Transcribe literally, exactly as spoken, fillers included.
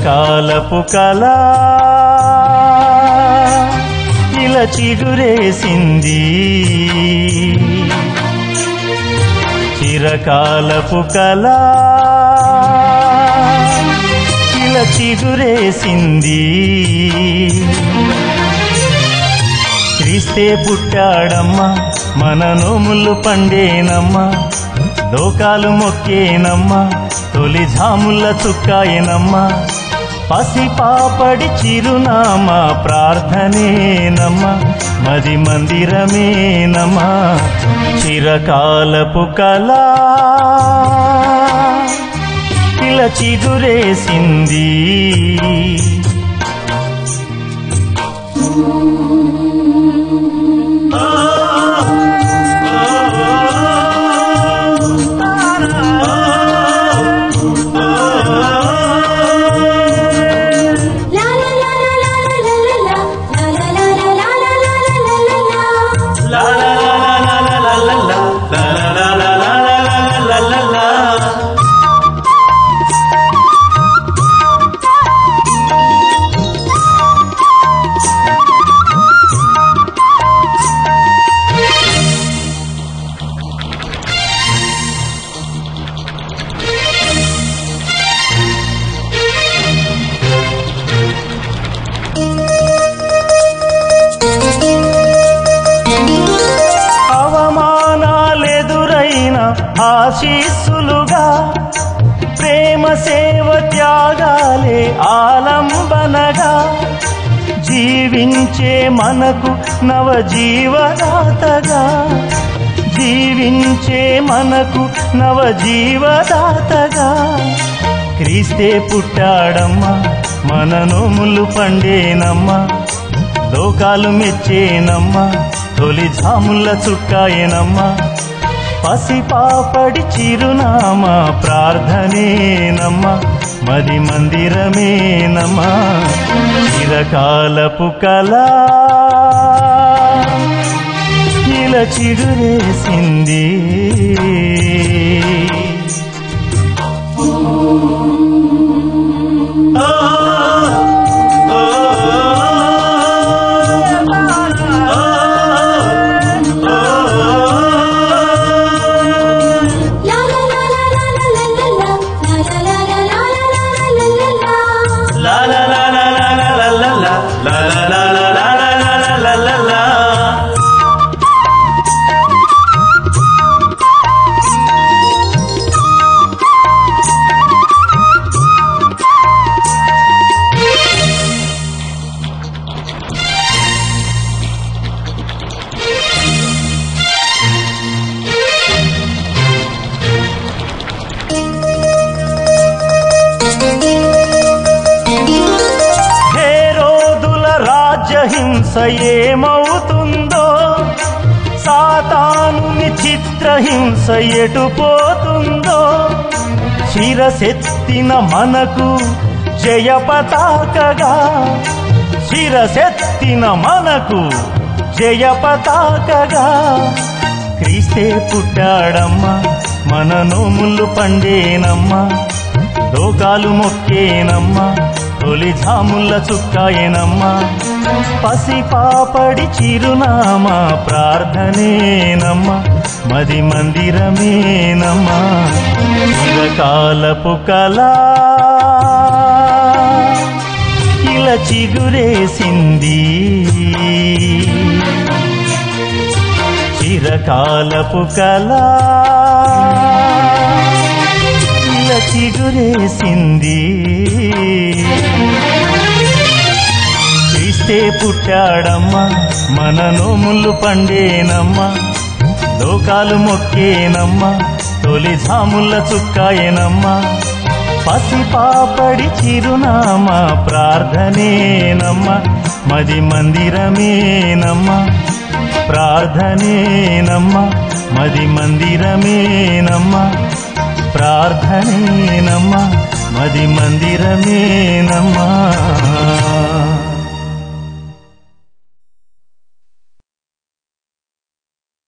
చిరకాలపు కళ ఇలా చిగురేసింది, చిరకాలపు కళ ఇలా చిగురేసింది. క్రీస్తే పుట్టాడమ్మా, మన నోములు పండేనమ్మా, లోకాలు మొక్కేనమ్మా, తొలి జాముల చుక్కాయనమ్మా, పసి పాపడి చిరునామా ప్రార్థనేనమ్మా, మది మందిరమేనమ్మా. చిరకాలపు కళ ఇలా చిగురేసింది. ఆశీస్సులుగా ప్రేమ సేవ త్యాగాలే ఆలంబనగా జీవించే మనకు నవజీవదాతగా, జీవించే మనకు నవజీవదాతగా క్రీస్తే పుట్టాడమ్మా, మన నోములు పండేనమ్మా, లోకాలు మెచ్చేనమ్మా, తొలి జాముల చుక్కాయనమ్మా, పసి పాపడి చిరునామా ప్రార్థనేనమ్మా, మది మందిరమేనమ్మా. చిరకాలపు కళ ఇలా చిగురేసింది. హింస ఏమవుతుందో, సాతానుని చిత్రహింస ఎటుపోతుందో, శిరసెత్తిన మనకు జయ పతాకగా, శిరసెత్తిన మనకు జయ పతాకగా క్రీస్తే పుట్టాడమ్మా, మన నోములు పండేనమ్మా, లోకాలు మొక్కేనమ్మా, తొలి జాముల చుక్కాయనమ్మా, పసి పాపడి చిరునామా ప్రార్థనేనమ్మా, మది మందిరమేనమ్మా. చిరకాలపు కళ ఇలా చిగురేసింది, చిరకాలపు కళ ఇలా చిగురేసింది. క్రీస్తే పుట్టాడమ్మా, మన నోములు పండేనమ్మా, లోకాలు మొక్కేనమ్మా, తొలి జాముల చుక్కాయనమ్మా, పసి పాపడి చిరునామా ప్రార్థనేనమ్మా, మది మందిరమేనమ్మా, ప్రార్థనేనమ్మా, మది మందిరమేనమ్మా, ప్రార్థనేనమ్మా, మది మందిరమేనమ్మా.